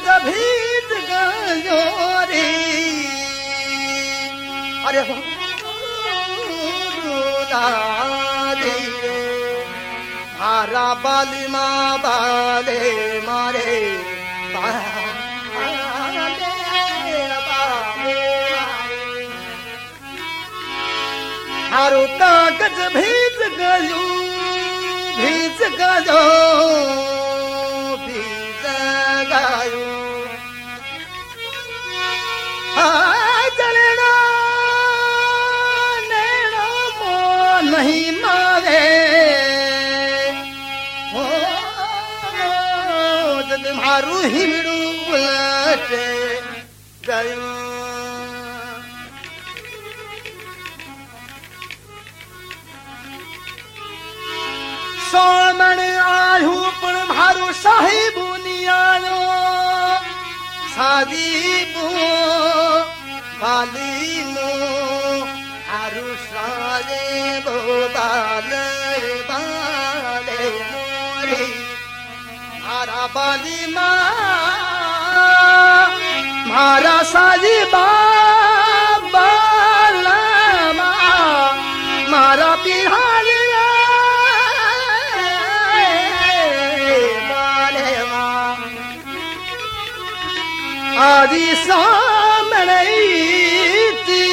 भीज गयो रे अरे हारा बाली माँ बाले मारे हारो कागज भीज गयो भीज गयो भीज गयो जलेना नैना मो नहीं मारे हो जद मारू हिमड़ू उलट गयो सोमण आयु पण मारो साहिबु नियालो सादीबु बालीनो आरु सारे बोदाले बाले मोरे मारा बाली मारा साजी बाला मारा पिहारी आदि सामने ती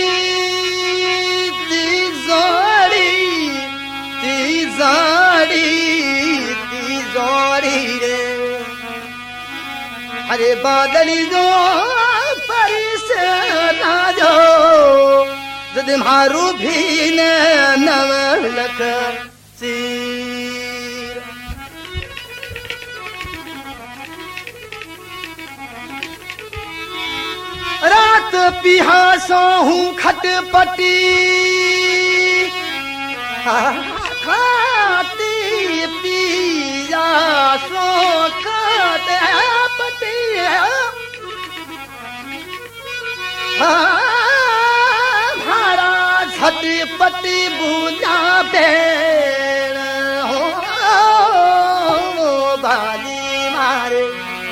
जोड़ी रे अरे बादली जो परिस ना जो जद मारू भी नव लख सीर रात पिहासो हूँ खटपटी खाती पिया सो खटपटी भाड़ा झटपटी बुझा बेड़ हो बाली मारे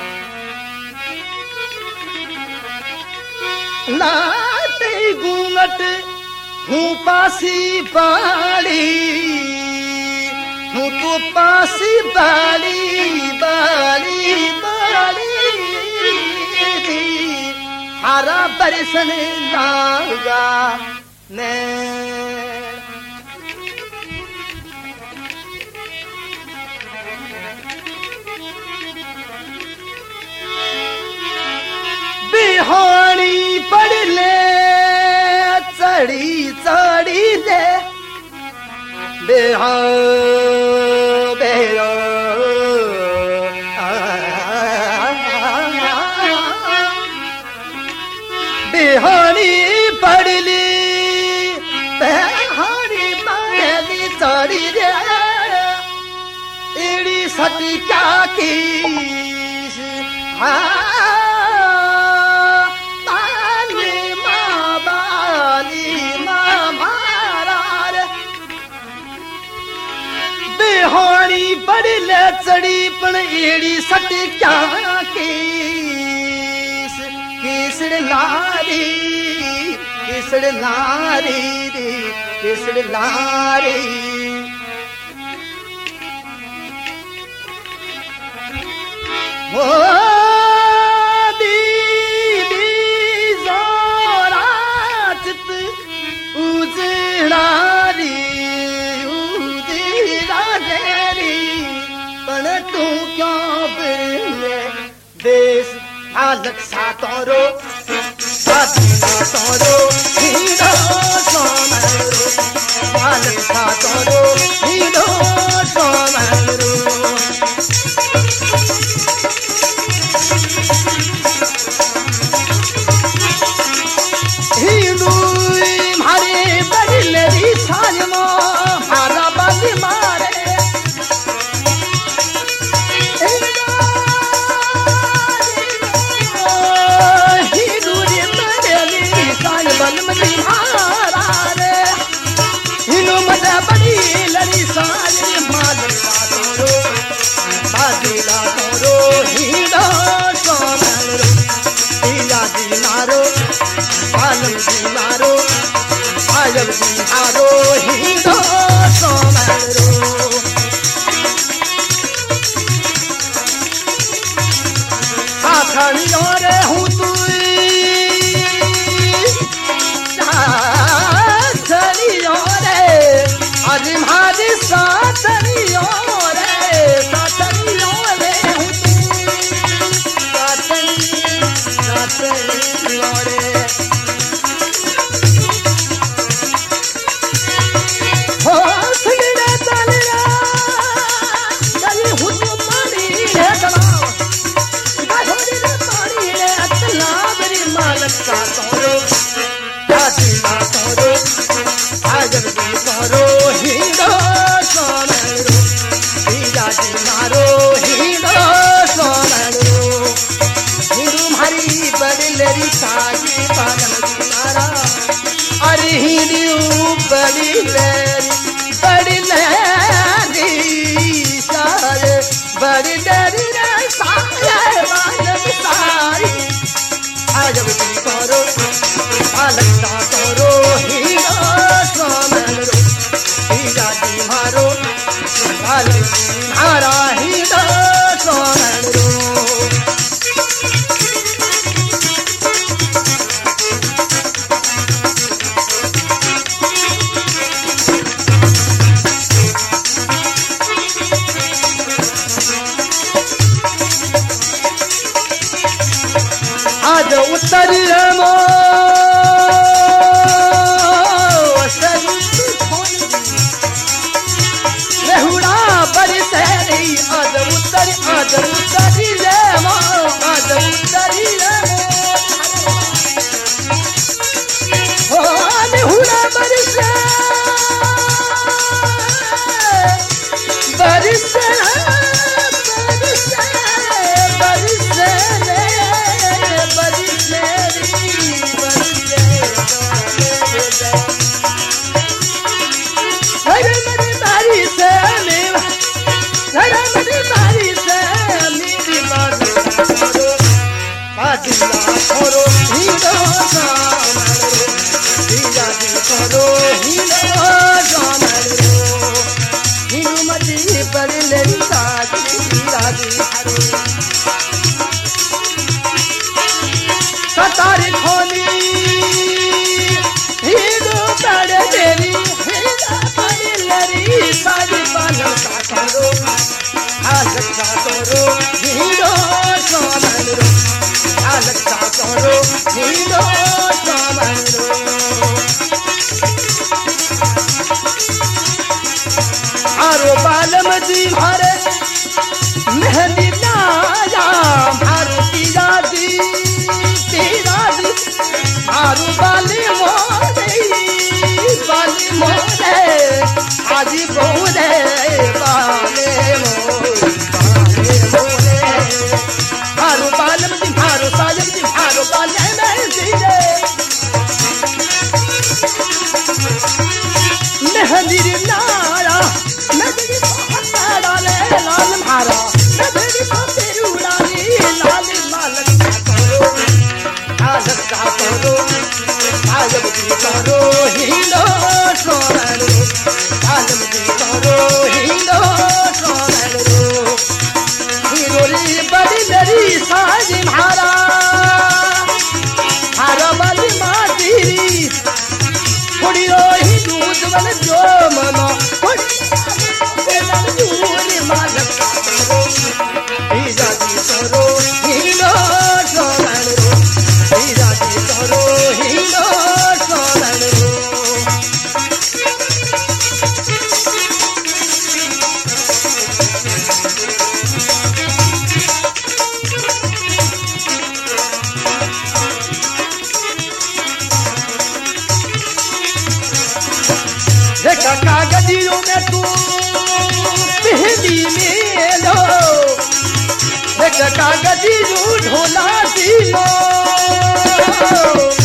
लाते घूंघट हूँ पासी बाड़ी हूँ तो पासी बाड़ी बाड़ी बाड़ी हरा बरसन लागा ने बिहानी पढ़ ले चढ़ी चढ़ी दे बेहा बेरो बिहानी पढ़ ली बिहानी पढ़ ली चढ़ी दे एड़ी सती क्या की बिहानी बड़ी ले चढ़ी पण एड़ी सट क्या केसड़ लारी केसड़ लारी रे केसड़ लारी ओ दीदी जोरा चित उजड़ारी तू क्यों बिरले देश आलक सातोरो सातोरो हीरो सोमरो आलक सातोरो हीरो सोमरो हिंदू मारे बदले री छाजमो मारा बदले मारे बड़ी लड़ी सारे माल ला तोरो हीरो जी मारो आजब जी मारो हिंदो सोमरो साथनियों रे हूँ तू साथनियों रे आज हमारी साथनियों रे हूँ साथनियों रे हो सगड़ा तलरा चली हूँ तू पानी है तलाव गाढ़ोरी रे पानी रे अतला मेरी मालक का तोरो दादी का तोरो आजब की तोरो हिंदो सोमरो हीरा जी मारो हिंदो सोमरो हिंदू मारी बड़लेरी सागी पागल जी मारा अरे हिंदू बड़लेरी सारे बड़लेरी रे सारे बालक सारी आजब की तोरो बालक का तोरो हीरो सोमरो हीरा जी मारो बालक मारा हीरो सोमरो आज उत्तरी रमो रेहुड़ा बड़ी सहरी आज उत्तरी रमो आज उत्तरी रमो हो रेहुड़ा बड़ी सतारी खोली हिंदू बड़े देवी बड़लेरी साजी पालन का करो आलक का करो हिंदू सोमरो आलक का करो हिंदू सोमरो आरो बालम जी भरे मेहंदी नाया भारती जाती आरू बाली मोरे आजी बोले बाले मोरे आरू बालम जी भारो साजम जी भारो बाले में जीरे मेहंदी नारा मेहंदी बहुत डाले लाल भारा मेहंदी को तेरू डाली लाल मालक आलक का तोरो आजब की तोरो हिंदो सोमरो आजब की तोरो हिंदो सोमरो हिरोरी बड़ी मेरी साजी भारा भारा वाली माटी थोड़ी रोही दूध वाले जो मनो थोड़ी मालक का तोरो हीरा जी तोरो हिंदो सोमरो हीरा जी तोरो हिंदो सोमरो कागजियों में तू पहली में लो एक कागजी ढोला दी लो